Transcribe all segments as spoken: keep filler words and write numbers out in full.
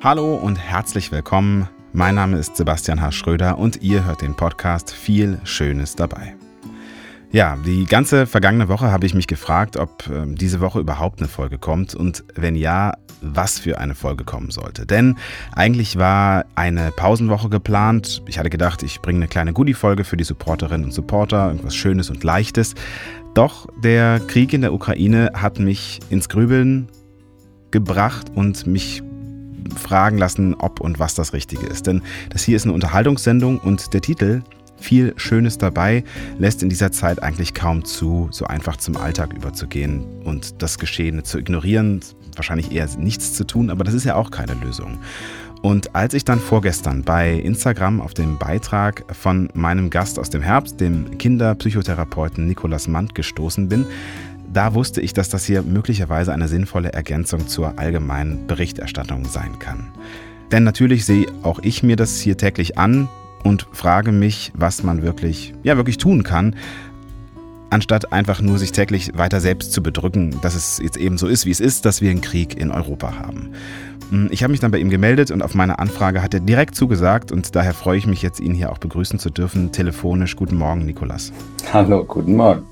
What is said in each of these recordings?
Hallo und herzlich willkommen. Mein Name ist Sebastian H. Schröder und ihr hört den Podcast Viel Schönes dabei. Ja, die ganze vergangene Woche habe ich mich gefragt, ob äh, diese Woche überhaupt eine Folge kommt und wenn ja, was für eine Folge kommen sollte. Denn eigentlich war eine Pausenwoche geplant. Ich hatte gedacht, ich bringe eine kleine Goodie-Folge für die Supporterinnen und Supporter, irgendwas Schönes und Leichtes. Doch der Krieg in der Ukraine hat mich ins Grübeln gebracht und mich fragen lassen, ob und was das Richtige ist. Denn das hier ist eine Unterhaltungssendung und der Titel Viel Schönes dabei lässt in dieser Zeit eigentlich kaum zu, so einfach zum Alltag überzugehen und das Geschehene zu ignorieren, wahrscheinlich eher nichts zu tun, aber das ist ja auch keine Lösung. Und als ich dann vorgestern bei Instagram auf den Beitrag von meinem Gast aus dem Herbst, dem Kinderpsychotherapeuten Nicolas Mant, gestoßen bin, da wusste ich, dass das hier möglicherweise eine sinnvolle Ergänzung zur allgemeinen Berichterstattung sein kann. Denn natürlich sehe auch ich mir das hier täglich an und frage mich, was man wirklich, ja, wirklich tun kann, anstatt einfach nur sich täglich weiter selbst zu bedrücken, dass es jetzt eben so ist, wie es ist, dass wir einen Krieg in Europa haben. Ich habe mich dann bei ihm gemeldet und auf meine Anfrage hat er direkt zugesagt und daher freue ich mich jetzt, ihn hier auch begrüßen zu dürfen, telefonisch. Guten Morgen, Nicolas. Hallo, guten Morgen.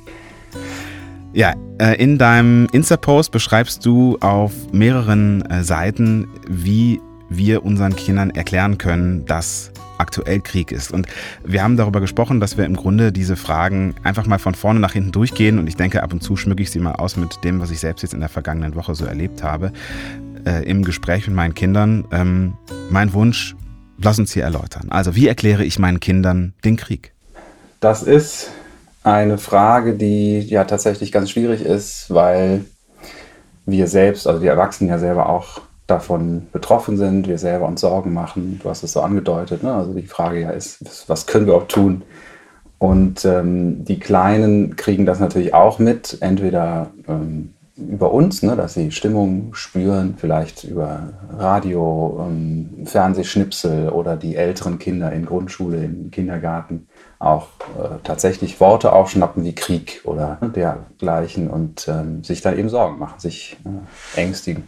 Ja, in deinem Insta-Post beschreibst du auf mehreren Seiten, wie wir unseren Kindern erklären können, dass aktuell Krieg ist. Und wir haben darüber gesprochen, dass wir im Grunde diese Fragen einfach mal von vorne nach hinten durchgehen. Und ich denke, ab und zu schmücke ich sie mal aus mit dem, was ich selbst jetzt in der vergangenen Woche so erlebt habe, äh, im Gespräch mit meinen Kindern. Ähm, mein Wunsch, lass uns hier erläutern. Also, wie erkläre ich meinen Kindern den Krieg? Das ist eine Frage, die ja tatsächlich ganz schwierig ist, weil wir selbst, also die Erwachsenen ja selber auch davon betroffen sind, wir selber uns Sorgen machen. Du hast es so angedeutet, ne? Also die Frage ja ist, was können wir auch tun? Und ähm, die Kleinen kriegen das natürlich auch mit, entweder ähm, über uns, ne, dass sie Stimmung spüren, vielleicht über Radio, ähm, Fernsehschnipsel oder die älteren Kinder in Grundschule, im Kindergarten auch äh, tatsächlich Worte aufschnappen wie Krieg oder ne, dergleichen und ähm, sich dann eben Sorgen machen, sich äh, ängstigen.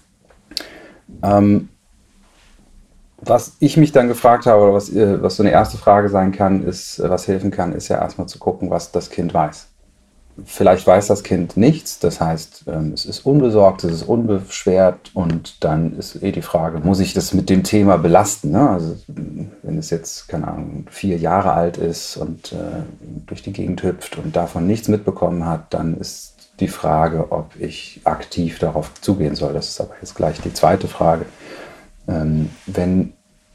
Ähm, was ich mich dann gefragt habe, oder was, äh, was so eine erste Frage sein kann, ist, äh, was helfen kann, ist ja erstmal zu gucken, was das Kind weiß. Vielleicht weiß das Kind nichts, das heißt, ähm, es ist unbesorgt, es ist unbeschwert und dann ist eh die Frage, muss ich das mit dem Thema belasten? Ne? Also wenn es jetzt, keine Ahnung, vier Jahre alt ist und äh, durch die Gegend hüpft und davon nichts mitbekommen hat, dann ist die Frage, ob ich aktiv darauf zugehen soll. Das ist aber jetzt gleich die zweite Frage. Ähm, wenn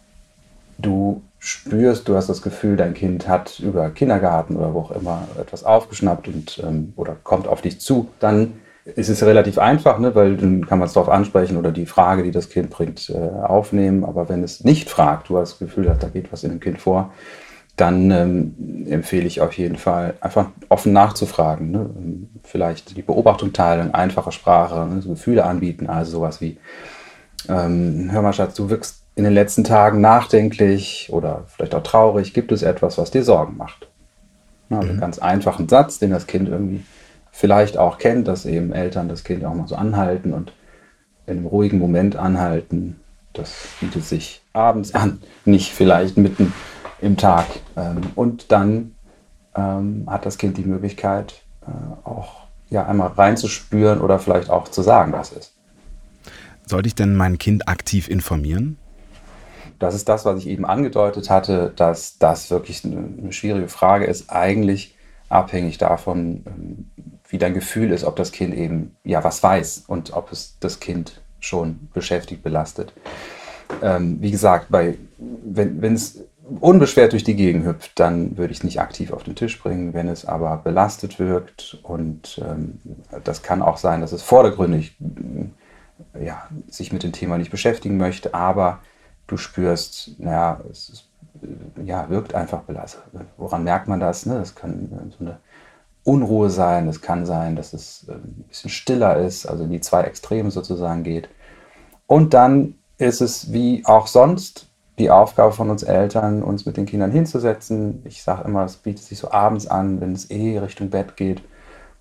du spürst, du hast das Gefühl, dein Kind hat über Kindergarten oder wo auch immer etwas aufgeschnappt und, ähm, oder kommt auf dich zu, dann ist es relativ einfach, ne, weil dann kann man es darauf ansprechen oder die Frage, die das Kind bringt, äh, aufnehmen. Aber wenn es nicht fragt, du hast das Gefühl, da geht was in dem Kind vor, dann ähm, empfehle ich auf jeden Fall, einfach offen nachzufragen. Ne? Vielleicht die Beobachtung teilen, einfache Sprache, ne? So Gefühle anbieten, also sowas wie, ähm, hör mal Schatz, du wirkst in den letzten Tagen nachdenklich oder vielleicht auch traurig, gibt es etwas, was dir Sorgen macht? Ja, also mhm. Einen ganz einfachen Satz, den das Kind irgendwie vielleicht auch kennt, dass eben Eltern das Kind auch mal so anhalten und in einem ruhigen Moment anhalten. Das bietet sich abends an, nicht vielleicht mitten im Tag. Und dann ähm, hat das Kind die Möglichkeit, äh, auch ja, einmal reinzuspüren oder vielleicht auch zu sagen, was ist. Sollte ich denn mein Kind aktiv informieren? Das ist das, was ich eben angedeutet hatte, dass das wirklich eine, eine schwierige Frage ist, eigentlich abhängig davon, wie dein Gefühl ist, ob das Kind eben ja was weiß und ob es das Kind schon beschäftigt, belastet. Ähm, wie gesagt, bei, wenn wenn es unbeschwert durch die Gegend hüpft, dann würde ich es nicht aktiv auf den Tisch bringen. Wenn es aber belastet wirkt und ähm, das kann auch sein, dass es vordergründig äh, ja, sich mit dem Thema nicht beschäftigen möchte, aber du spürst, naja, es ist, äh, ja, wirkt einfach belastet. Woran merkt man das? Ne? Das kann äh, so eine Unruhe sein, es kann sein, dass es äh, ein bisschen stiller ist, also in die zwei Extreme sozusagen geht. Und dann ist es wie auch sonst die Aufgabe von uns Eltern, uns mit den Kindern hinzusetzen. Ich sage immer, es bietet sich so abends an, wenn es eh Richtung Bett geht,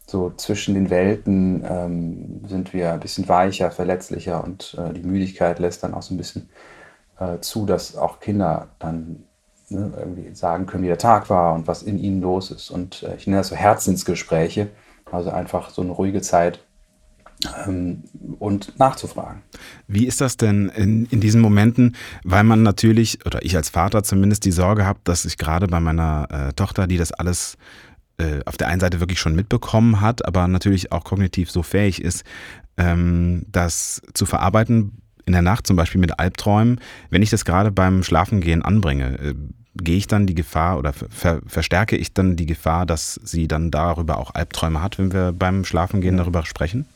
so zwischen den Welten ähm, sind wir ein bisschen weicher, verletzlicher und äh, die Müdigkeit lässt dann auch so ein bisschen äh, zu, dass auch Kinder dann ne, irgendwie sagen können, wie der Tag war und was in ihnen los ist. Und äh, ich nenne das so Herzensgespräche, also einfach so eine ruhige Zeit ähm, und nachzufragen. Wie ist das denn in, in diesen Momenten, weil man natürlich, oder ich als Vater zumindest die Sorge habe, dass ich gerade bei meiner äh, Tochter, die das alles äh, auf der einen Seite wirklich schon mitbekommen hat, aber natürlich auch kognitiv so fähig ist, ähm, das zu verarbeiten in der Nacht, zum Beispiel mit Albträumen, wenn ich das gerade beim Schlafengehen anbringe, äh, gehe ich dann die Gefahr oder ver verstärke ich dann die Gefahr, dass sie dann darüber auch Albträume hat, wenn wir beim Schlafengehen darüber sprechen?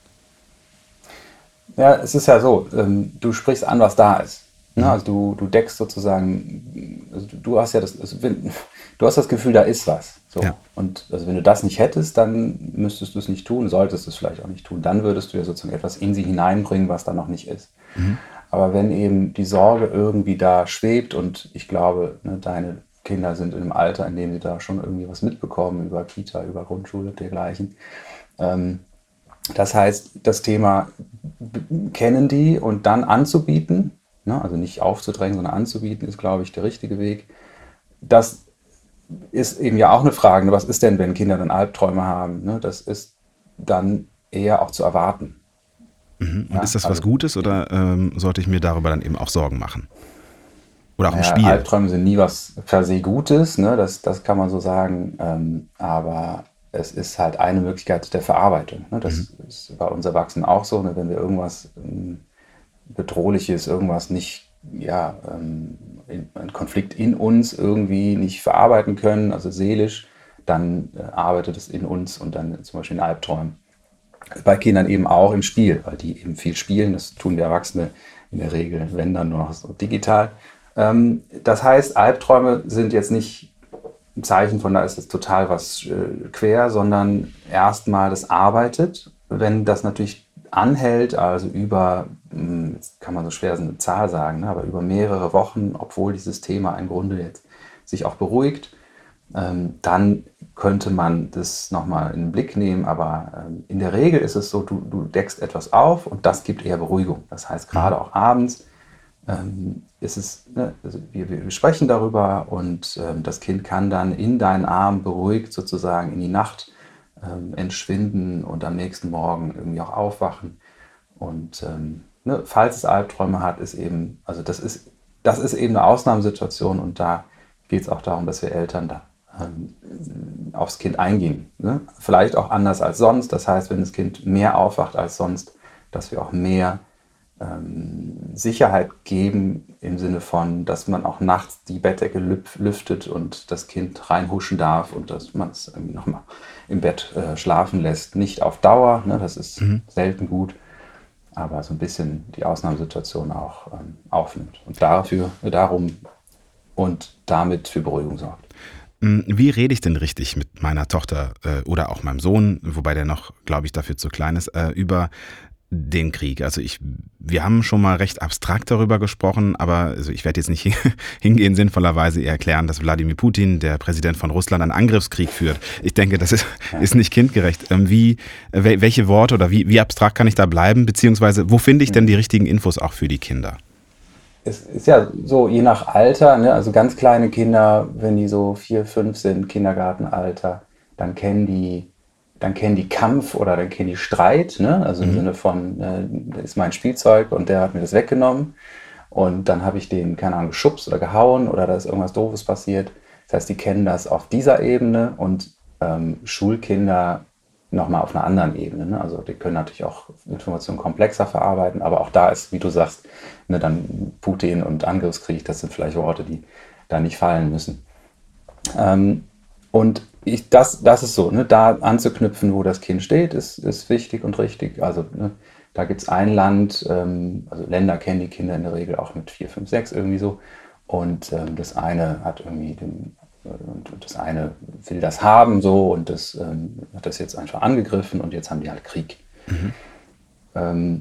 Ja, es ist ja so, ähm, du sprichst an, was da ist. Ne? Mhm. Also du, du deckst sozusagen, also du, du hast ja das, also wenn, du hast das Gefühl, da ist was. So. Ja. Und also wenn du das nicht hättest, dann müsstest du es nicht tun, solltest du es vielleicht auch nicht tun. Dann würdest du ja sozusagen etwas in sie hineinbringen, was da noch nicht ist. Mhm. Aber wenn eben die Sorge irgendwie da schwebt und ich glaube, ne, deine Kinder sind in einem Alter, in dem sie da schon irgendwie was mitbekommen über Kita, über Grundschule und dergleichen. Ähm, das heißt, das Thema kennen die und dann anzubieten, ne, also nicht aufzudrängen, sondern anzubieten, ist, glaube ich, der richtige Weg. Das ist eben ja auch eine Frage, ne, was ist denn, wenn Kinder dann Albträume haben? Ne? Das ist dann eher auch zu erwarten. Mhm. Und Ja, ist das was also Gutes oder ähm, sollte ich mir darüber dann eben auch Sorgen machen? Oder auch im naja, Spiel? Albträume sind nie was per se Gutes, ne? Das, das kann man so sagen. Ähm, aber es ist halt eine Möglichkeit der Verarbeitung. Ne? Mhm. Das ist bei uns Erwachsenen auch so. Ne? Wenn wir irgendwas ähm, Bedrohliches, irgendwas nicht, ja, ähm, in, ein Konflikt in uns irgendwie nicht verarbeiten können, also seelisch, dann äh, arbeitet es in uns und dann zum Beispiel in Albträumen. Bei Kindern eben auch im Spiel, weil die eben viel spielen. Das tun wir Erwachsene in der Regel, wenn dann nur noch so digital. Ähm, das heißt, Albträume sind jetzt nicht ein Zeichen von, da ist jetzt total was äh, quer, sondern erstmal das arbeitet. Wenn das natürlich anhält, also über, mh, jetzt kann man so schwer so eine Zahl sagen, ne, aber über mehrere Wochen, obwohl dieses Thema im Grunde jetzt sich auch beruhigt, ähm, dann könnte man das nochmal in den Blick nehmen. Aber ähm, in der Regel ist es so, du, du deckst etwas auf und das gibt eher Beruhigung. Das heißt, gerade auch abends ähm, ist es, ne, also wir, wir sprechen darüber und ähm, das Kind kann dann in deinen Arm beruhigt sozusagen in die Nacht ähm, entschwinden und am nächsten Morgen irgendwie auch aufwachen. Und ähm, ne, falls es Albträume hat, ist eben, also das ist, das ist eben eine Ausnahmesituation und da geht es auch darum, dass wir Eltern da ähm, aufs Kind eingehen. Ne? Vielleicht auch anders als sonst. Das heißt, wenn das Kind mehr aufwacht als sonst, dass wir auch mehr ähm, Sicherheit geben im Sinne von, dass man auch nachts die Bettdecke lüftet und das Kind reinhuschen darf und dass man es irgendwie nochmal im Bett äh, schlafen lässt. Nicht auf Dauer, ne? Das ist Mhm. selten gut, aber so ein bisschen die Ausnahmesituation auch ähm, aufnimmt und dafür, darum und damit für Beruhigung sorgt. Wie rede ich denn richtig mit meiner Tochter äh, oder auch meinem Sohn, wobei der noch, glaube ich, dafür zu klein ist, äh, über den Krieg? Also ich, wir haben schon mal recht abstrakt darüber gesprochen, aber also ich werde jetzt nicht hingehen, sinnvollerweise ihr erklären, dass Wladimir Putin, der Präsident von Russland, einen Angriffskrieg führt. Ich denke, das ist, Ja. ist nicht kindgerecht. Ähm, wie, welche Worte oder wie, wie abstrakt kann ich da bleiben, beziehungsweise wo finde ich denn die richtigen Infos auch für die Kinder? Es ist ja so, je nach Alter, ne? Also ganz kleine Kinder, wenn die so vier, fünf sind, Kindergartenalter, dann kennen die, dann kennen die Kampf oder dann kennen die Streit, ne? Also im Mhm. Sinne von, äh, das ist mein Spielzeug und der hat mir das weggenommen und dann habe ich den, keine Ahnung, geschubst oder gehauen oder da ist irgendwas Doofes passiert. Das heißt, die kennen das auf dieser Ebene und ähm, Schulkinder nochmal auf einer anderen Ebene. Ne? Also die können natürlich auch Informationen komplexer verarbeiten, aber auch da ist, wie du sagst, ne, dann Putin und Angriffskrieg, das sind vielleicht Worte, die da nicht fallen müssen. Ähm, und ich, das, das ist so, ne, da anzuknüpfen, wo das Kind steht, ist, ist wichtig und richtig. Also ne, da gibt es ein Land, ähm, also Länder kennen die Kinder in der Regel auch mit vier, fünf, sechs irgendwie so. Und ähm, das eine hat irgendwie den, und das eine will das haben so und das ähm, hat das jetzt einfach angegriffen und jetzt haben die halt Krieg. Mhm. Ähm,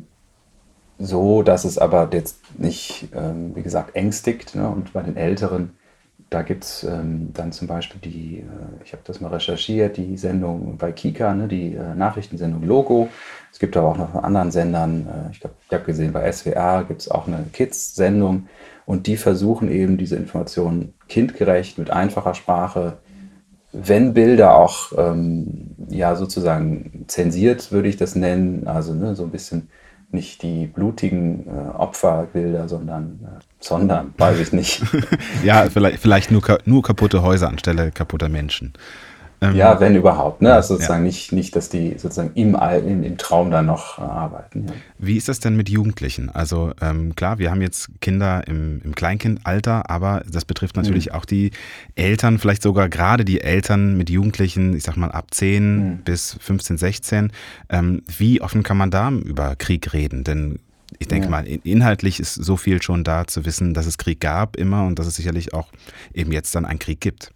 so, dass es aber jetzt nicht, ähm, wie gesagt, ängstigt. Ne? Und bei den Älteren da gibt es ähm, dann zum Beispiel die, äh, ich habe das mal recherchiert, die Sendung bei Kika, ne, die äh, Nachrichtensendung Logo. Es gibt aber auch noch von anderen Sendern, äh, ich, ich habe gesehen, bei S W R gibt es auch eine Kids-Sendung und die versuchen eben diese Informationen kindgerecht mit einfacher Sprache, wenn Bilder auch ähm, ja sozusagen zensiert, würde ich das nennen, also ne, so ein bisschen nicht die blutigen äh, Opferbilder, sondern, äh, sondern, weiß ich nicht. Ja, vielleicht, vielleicht nur, nur kaputte Häuser anstelle kaputter Menschen. Ähm, Ja, wenn überhaupt, ne? Also ja. sozusagen nicht, nicht, dass die sozusagen im, All, im, im Traum dann noch äh, arbeiten. Ja. Wie ist das denn mit Jugendlichen? Also ähm, klar, wir haben jetzt Kinder im, im Kleinkindalter, aber das betrifft natürlich mhm. auch die Eltern, vielleicht sogar gerade die Eltern mit Jugendlichen, ich sag mal ab zehn mhm. bis fünfzehn, sechzehn. Ähm, wie offen kann man da über Krieg reden? Denn ich denke ja. mal, inhaltlich ist so viel schon da zu wissen, dass es Krieg gab immer und dass es sicherlich auch eben jetzt dann einen Krieg gibt.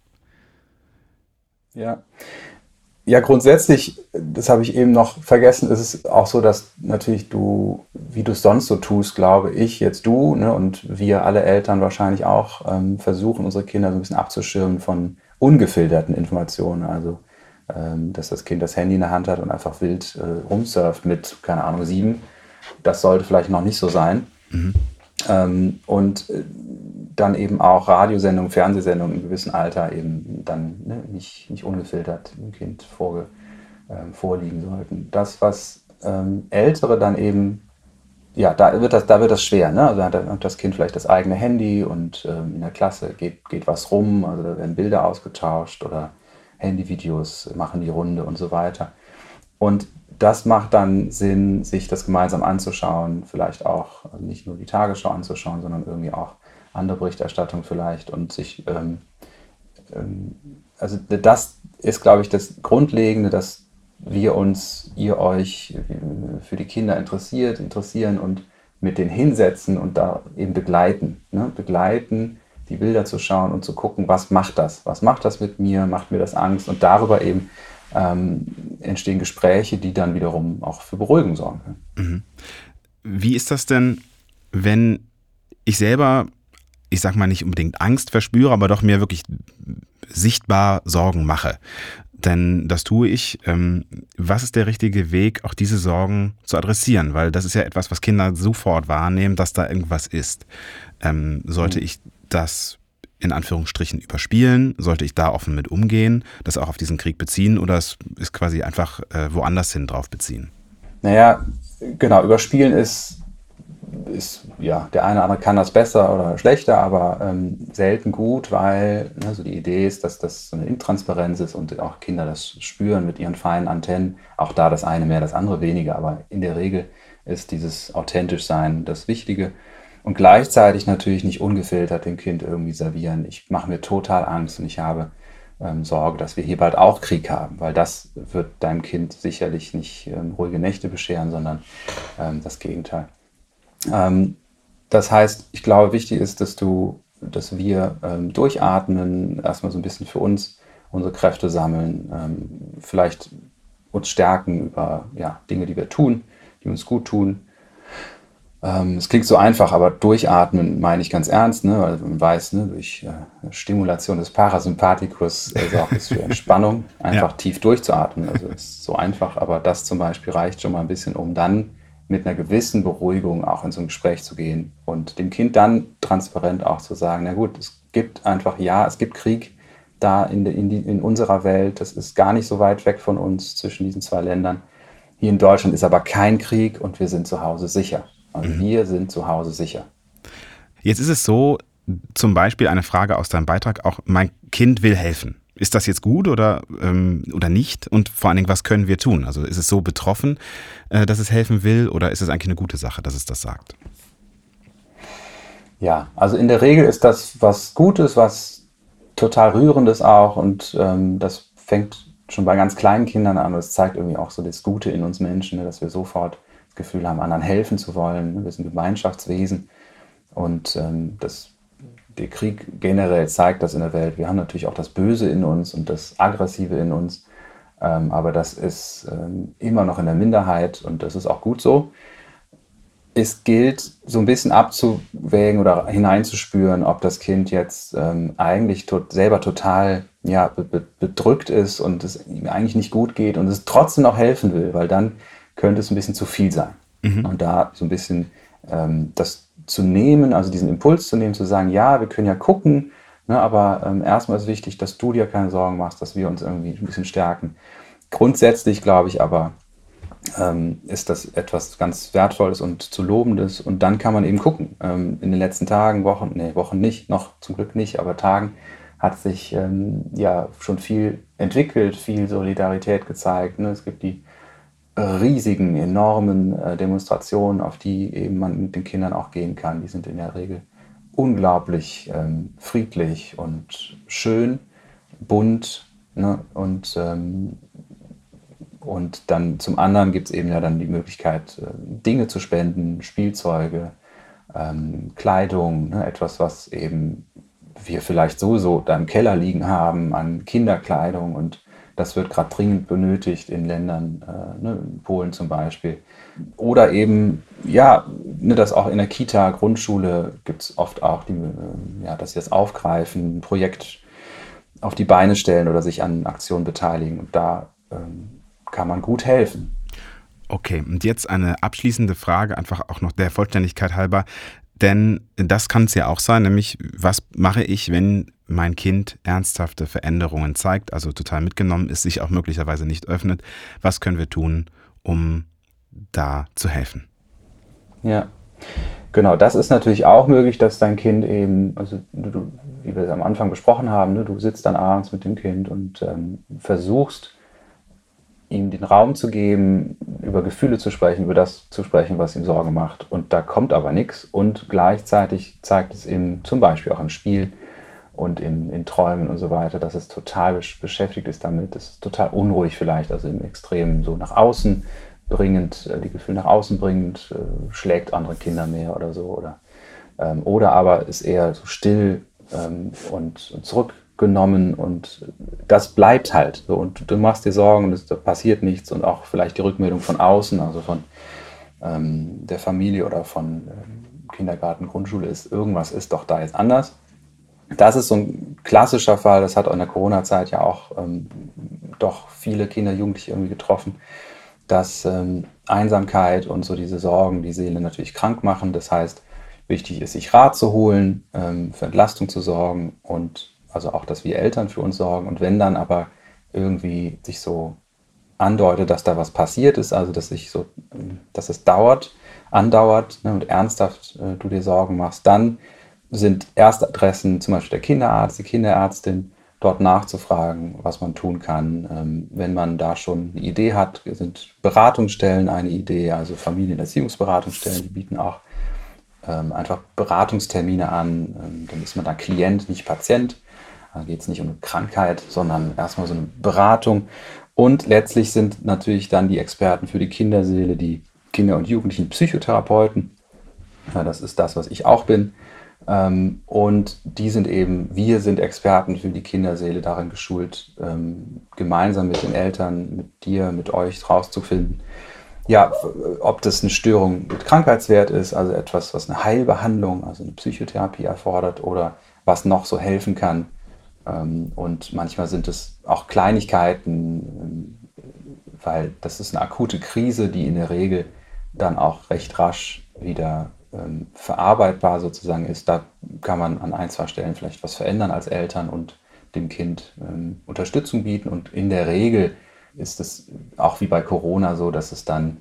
Ja. Ja, grundsätzlich, das habe ich eben noch vergessen, ist es auch so, dass natürlich du, wie du es sonst so tust, glaube ich, jetzt du ne, und wir alle Eltern wahrscheinlich auch ähm, versuchen, unsere Kinder so ein bisschen abzuschirmen von ungefilterten Informationen. Also, ähm, dass das Kind das Handy in der Hand hat und einfach wild äh, rumsurft mit, keine Ahnung, sieben. Das sollte vielleicht noch nicht so sein. Mhm. Ähm, und äh, dann eben auch Radiosendungen, Fernsehsendungen im gewissen Alter eben dann ne, nicht, nicht ungefiltert dem Kind vorge, ähm, vorliegen sollten. Das, was ähm, Ältere dann eben, ja, da wird das, da wird das schwer. Ne? Also da hat das Kind vielleicht das eigene Handy und ähm, in der Klasse geht, geht was rum, also da werden Bilder ausgetauscht oder Handyvideos machen die Runde und so weiter. Und das macht dann Sinn, sich das gemeinsam anzuschauen, vielleicht auch also nicht nur die Tagesschau anzuschauen, sondern irgendwie auch andere Berichterstattung vielleicht und sich, ähm, ähm, also das ist, glaube ich, das Grundlegende, dass wir uns, ihr euch für die Kinder interessiert, interessieren und mit denen hinsetzen und da eben begleiten, ne? Begleiten, die Bilder zu schauen und zu gucken, was macht das? Was macht das mit mir? Macht mir das Angst? Und darüber eben ähm, entstehen Gespräche, die dann wiederum auch für Beruhigung sorgen können. Mhm. Wie ist das denn, wenn ich selber, ich sag mal nicht unbedingt Angst verspüre, aber doch mir wirklich sichtbar Sorgen mache? Denn das tue ich. Ähm, was ist der richtige Weg, auch diese Sorgen zu adressieren? Weil das ist ja etwas, was Kinder sofort wahrnehmen, dass da irgendwas ist. Ähm, sollte mhm. ich das in Anführungsstrichen überspielen? Sollte ich da offen mit umgehen, das auch auf diesen Krieg beziehen oder es ist quasi einfach äh, woanders hin drauf beziehen? Naja, genau, überspielen ist, ist, ja, der eine oder andere kann das besser oder schlechter, aber ähm, selten gut, weil ne, so die Idee ist, dass das so eine Intransparenz ist und auch Kinder das spüren mit ihren feinen Antennen. Auch da das eine mehr, das andere weniger, aber in der Regel ist dieses authentisch Sein das Wichtige. Und gleichzeitig natürlich nicht ungefiltert dem Kind irgendwie servieren. Ich mache mir total Angst und ich habe ähm, Sorge, dass wir hier bald auch Krieg haben, weil das wird deinem Kind sicherlich nicht ähm, ruhige Nächte bescheren, sondern ähm, das Gegenteil. Ähm, das heißt, ich glaube, wichtig ist, dass du, dass wir ähm, durchatmen, erstmal so ein bisschen für uns unsere Kräfte sammeln, ähm, vielleicht uns stärken über ja, Dinge, die wir tun, die uns gut tun. Es klingt so einfach, aber durchatmen meine ich ganz ernst, ne? Weil man weiß, ne, durch äh, Stimulation des Parasympathikus äh, sorgt es für Entspannung, einfach ja. tief durchzuatmen. Also ist so einfach, aber das zum Beispiel reicht schon mal ein bisschen, um dann mit einer gewissen Beruhigung auch in so ein Gespräch zu gehen und dem Kind dann transparent auch zu sagen, na gut, es gibt einfach, ja, es gibt Krieg da in, de, in, die, in unserer Welt, das ist gar nicht so weit weg von uns zwischen diesen zwei Ländern. Hier in Deutschland ist aber kein Krieg und wir sind zu Hause sicher. Also mhm. wir sind zu Hause sicher. Jetzt ist es so, zum Beispiel eine Frage aus deinem Beitrag, auch mein Kind will helfen. Ist das jetzt gut oder, ähm, oder nicht? Und vor allen Dingen, was können wir tun? Also ist es so betroffen, äh, dass es helfen will oder ist es eigentlich eine gute Sache, dass es das sagt? Ja, also in der Regel ist das was Gutes, was total Rührendes auch und ähm, das fängt schon bei ganz kleinen Kindern an und es zeigt irgendwie auch so das Gute in uns Menschen, ne, dass wir sofort das Gefühl haben, anderen helfen zu wollen. Wir sind Gemeinschaftswesen und ähm, das, der Krieg generell zeigt das in der Welt. Wir haben natürlich auch das Böse in uns und das Aggressive in uns, ähm, aber das ist ähm, immer noch in der Minderheit und das ist auch gut so. es gilt, so ein bisschen abzuwägen oder hineinzuspüren, ob das Kind jetzt ähm, eigentlich tot, selber total ja, be be bedrückt ist und es ihm eigentlich nicht gut geht und es trotzdem noch helfen will, weil dann könnte es ein bisschen zu viel sein. Mhm. Und da so ein bisschen ähm, das zu nehmen, also diesen Impuls zu nehmen, zu sagen, ja, wir können ja gucken, ne, aber ähm, erstmal ist wichtig, dass du dir keine Sorgen machst, dass wir uns irgendwie ein bisschen stärken. Grundsätzlich glaube ich aber, ähm, ist das etwas ganz Wertvolles und zu Lobendes. Und dann kann man eben gucken. Ähm, in den letzten Tagen, Wochen, nee, Wochen nicht, noch zum Glück nicht, aber Tagen hat sich ähm, ja schon viel entwickelt, viel Solidarität gezeigt. Ne? Es gibt die riesigen, enormen äh, Demonstrationen, auf die eben man mit den Kindern auch gehen kann. Die sind in der Regel unglaublich ähm, friedlich und schön, bunt, ne? Und ähm, und dann zum anderen gibt es eben ja dann die Möglichkeit, äh, Dinge zu spenden, Spielzeuge, ähm, Kleidung, ne, etwas, was eben wir vielleicht sowieso da im Keller liegen haben an Kinderkleidung und das wird gerade dringend benötigt in Ländern, äh, ne, in Polen zum Beispiel. Oder eben, ja, ne, dass auch in der Kita, Grundschule gibt es oft auch, die, äh, ja, dass sie das aufgreifen, ein Projekt auf die Beine stellen oder sich an Aktionen beteiligen. Und da ähm, kann man gut helfen. Okay, und jetzt eine abschließende Frage, einfach auch noch der Vollständigkeit halber. Denn das kann es ja auch sein, nämlich was mache ich, wenn mein Kind ernsthafte Veränderungen zeigt, also total mitgenommen ist, sich auch möglicherweise nicht öffnet. Was können wir tun, um da zu helfen? Ja, genau. Das ist natürlich auch möglich, dass dein Kind eben, also du, wie wir es am Anfang besprochen haben, ne, du sitzt dann abends mit dem Kind und ähm, versuchst, ihm den Raum zu geben, über Gefühle zu sprechen, über das zu sprechen, was ihm Sorge macht. Und da kommt aber nichts. Und gleichzeitig zeigt es ihm zum Beispiel auch im Spiel und in, in Träumen und so weiter, dass es total beschäftigt ist damit. Es ist total unruhig vielleicht, also im Extremen so nach außen bringend, die Gefühle nach außen bringend, äh, schlägt andere Kinder mehr oder so. Oder, ähm, oder aber ist eher so still ähm, und, und zurückgenommen und das bleibt halt so. Und du machst dir Sorgen und es da passiert nichts und auch vielleicht die Rückmeldung von außen, also von ähm, der Familie oder von ähm, Kindergarten, Grundschule ist, irgendwas ist doch da jetzt anders. Das ist so ein klassischer Fall, das hat in der Corona-Zeit ja auch ähm, doch viele Kinder, Jugendliche irgendwie getroffen, dass ähm, Einsamkeit und so diese Sorgen die Seele natürlich krank machen. Das heißt, wichtig ist, sich Rat zu holen, ähm, für Entlastung zu sorgen und also auch, dass wir Eltern für uns sorgen. Und wenn dann aber irgendwie sich so andeutet, dass da was passiert ist, also dass sich so, dass es dauert, andauert, ne, und ernsthaft äh, du dir Sorgen machst, dann sind Erstadressen, zum Beispiel der Kinderarzt, die Kinderärztin, dort nachzufragen, was man tun kann. Ähm, wenn man da schon eine Idee hat, sind Beratungsstellen eine Idee, also Familienerziehungsberatungsstellen, die bieten auch ähm, einfach Beratungstermine an. Ähm, dann ist man da Klient, nicht Patient. Da geht es nicht um eine Krankheit, sondern erstmal so eine Beratung. Und letztlich sind natürlich dann die Experten für die Kinderseele, die Kinder- und Jugendlichen Psychotherapeuten. Ja, das ist das, was ich auch bin. Ähm, und die sind eben, wir sind Experten für die Kinderseele darin geschult, ähm, gemeinsam mit den Eltern, mit dir, mit euch rauszufinden, ja, ob das eine Störung mit Krankheitswert ist, also etwas, was eine Heilbehandlung, also eine Psychotherapie erfordert oder was noch so helfen kann. Ähm, und manchmal sind es auch Kleinigkeiten, weil das ist eine akute Krise, die in der Regel dann auch recht rasch wieder ähm, verarbeitbar sozusagen ist. Da kann man an ein, zwei Stellen vielleicht was verändern als Eltern und dem Kind ähm, Unterstützung bieten. Und in der Regel ist es auch wie bei Corona so, dass es dann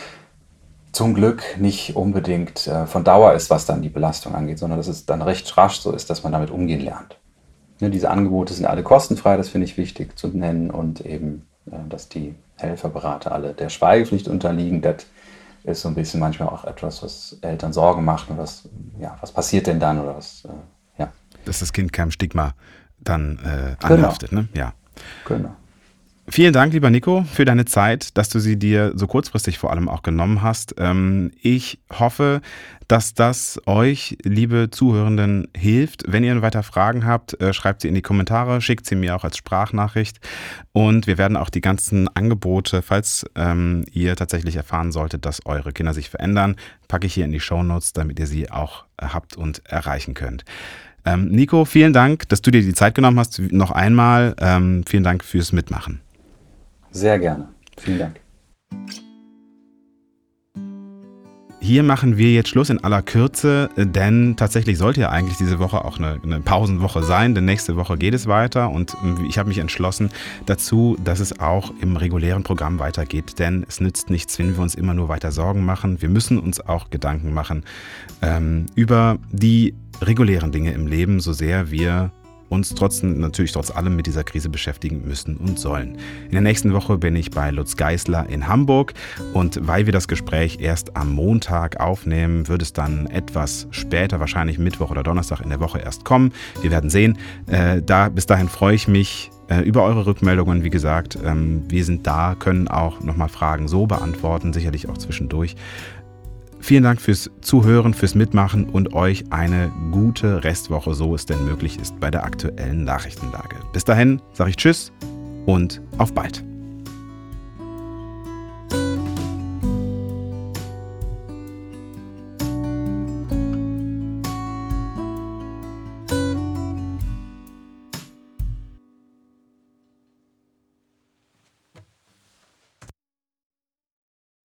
zum Glück nicht unbedingt äh, von Dauer ist, was dann die Belastung angeht, sondern dass es dann recht rasch so ist, dass man damit umgehen lernt. Ne, diese Angebote sind alle kostenfrei, das finde ich wichtig zu nennen und eben, äh, dass die Helfer, Berater alle der Schweigepflicht unterliegen. Das ist so ein bisschen manchmal auch etwas, was Eltern Sorgen macht und was, ja, was passiert denn dann oder was, äh, ja. Dass das Kind keinem Stigma dann äh, Genau, anhaftet, ne? Ja. genau. Vielen Dank, lieber Nico, für deine Zeit, dass du sie dir so kurzfristig vor allem auch genommen hast. Ich hoffe, dass das euch, liebe Zuhörenden, hilft. Wenn ihr weiter Fragen habt, schreibt sie in die Kommentare, schickt sie mir auch als Sprachnachricht. Und wir werden auch die ganzen Angebote, falls ähm, ihr tatsächlich erfahren solltet, dass eure Kinder sich verändern, packe ich hier in die Shownotes, damit ihr sie auch habt und erreichen könnt. Ähm, Nico, vielen Dank, dass du dir die Zeit genommen hast. Noch einmal ähm, vielen Dank fürs Mitmachen. Sehr gerne. Vielen Dank. Hier machen wir jetzt Schluss in aller Kürze, denn tatsächlich sollte ja eigentlich diese Woche auch eine, eine Pausenwoche sein, denn nächste Woche geht es weiter und ich habe mich entschlossen dazu, dass es auch im regulären Programm weitergeht, denn es nützt nichts, wenn wir uns immer nur weiter Sorgen machen. Wir müssen uns auch Gedanken machen ähm, über die regulären Dinge im Leben, so sehr wir uns trotzdem, natürlich trotz allem mit dieser Krise beschäftigen müssen und sollen. In der nächsten Woche bin ich bei Lutz Geisler in Hamburg und weil wir das Gespräch erst am Montag aufnehmen, wird es dann etwas später, wahrscheinlich Mittwoch oder Donnerstag in der Woche erst kommen. Wir werden sehen. Äh, da, bis dahin freue ich mich äh, über eure Rückmeldungen. Wie gesagt, ähm, wir sind da, können auch nochmal Fragen so beantworten, sicherlich auch zwischendurch. Vielen Dank fürs Zuhören, fürs Mitmachen und euch eine gute Restwoche, so es denn möglich ist bei der aktuellen Nachrichtenlage. Bis dahin sage ich Tschüss und auf bald.